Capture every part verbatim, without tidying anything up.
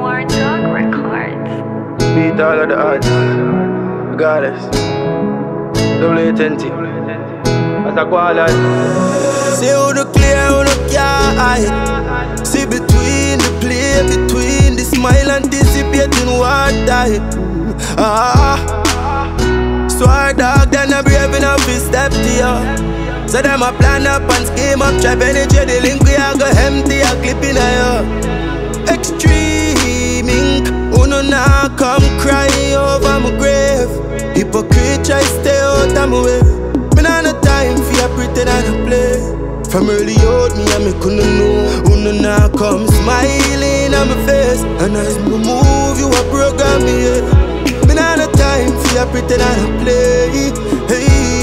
War Dog Records. Beat all of the odds, regardless. Double A twenty. As a quality. See who the clear, who the can't hide. See between the play, between the smile, anticipating what die. Ah, swear dog, then I'm brave enough to step to you. So them a plan up and scheme up, try penetrate the link, we a go empty a clip in a yo. Extreming, who no now come cry over my grave. Hypocrite try stay out of my way. Me nah no time for you pretend I don't play. From early out me and me couldn't know. Who no now come smiling on my face. And as me move you a program me yeah. Me nah no time for you pretend I don't play. Hey,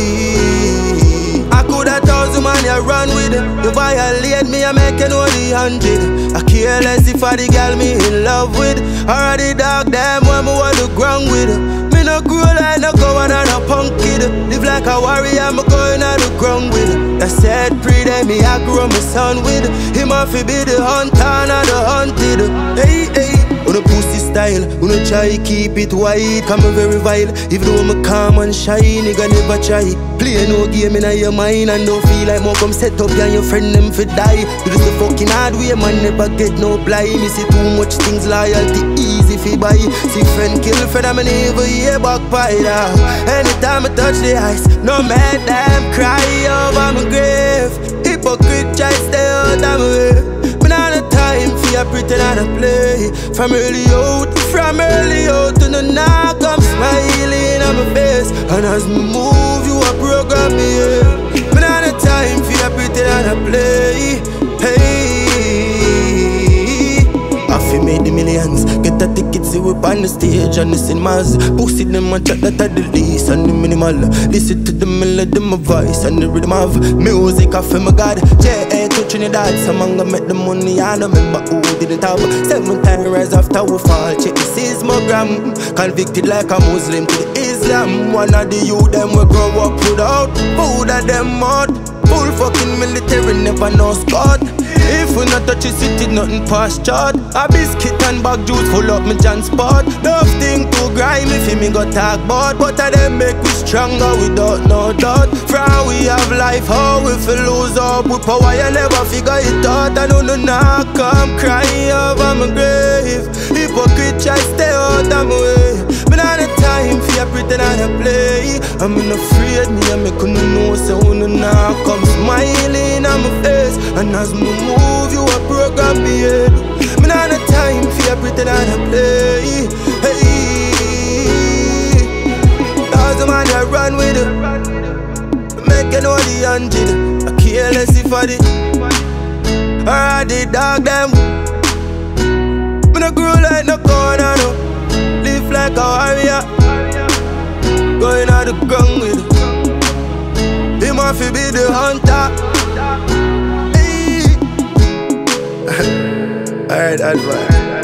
I could a thousand man you run with it. You violate me I make you know the hundred. I care less if I the girl me in love with. Or the dog them when me want to ground with it. No grow like no go on a punk kid. Live like a warrior, I'm going on the ground with it. That said pre then me I grow my son with it. Him off be the hunter, not the hunted. Hey, hey, on a pussy style, on a try keep it white. Come very vile, even though I'm calm and shy, nigga never try. Play no game in your mind and don't feel like more come set up and your friend them for die. Do this the fucking hard way, man never get no blind. Me see too much things loyalty easy fi buy. See friend kill friend I'm never hear back by that. Anytime I touch the ice, no man them cry over my grave. Hypocrite try stay out of my way. Me nah no time for you pretend I don't play. From early out, from early out to the knock I'm smiling on my face. And as me move you a program me yeah. Me nah no time for you pretend I don't play. Hey, I fi made the millions. Get a ticket, see we on the stage and the cinemas. Pussy them a chat that are the least and the minimal. Listen to the melody, my voice and the rhythm of music. I feel my God. J A to Trinidad, some man gonna make the money. I don't remember who didn't have. Seven times rise after we fall. Check the seismogram. Convicted like a Muslim to the Islam. One of the youth them we grow up without food of them mud. Full fucking military, never no squad. If we not touch the city, nothing past chart. A biscuit and bag juice full up me John spot. Love thing too grimy fi me go talk about. But I them make we stronger without no doubt. For how we have life, how we feel lose up with power, you never figure it out. I know no knock, come crying over my grave. Hypocrite try stay out of my way. Me nah no time for you pretend I don't play. I'm not afraid me and me couldn't know. So no knock, come smiling on my face. And as me move you a program me yeah. Me nah no time for you pretend I don't play. Hey, thousand man you run with it. Make you know the hundred. I care less if I did or the dog them. Me no grow like no corner no. Live like a warrior. Going out the ground with it. Him off fi be the hunter. Hey. Alright, advice.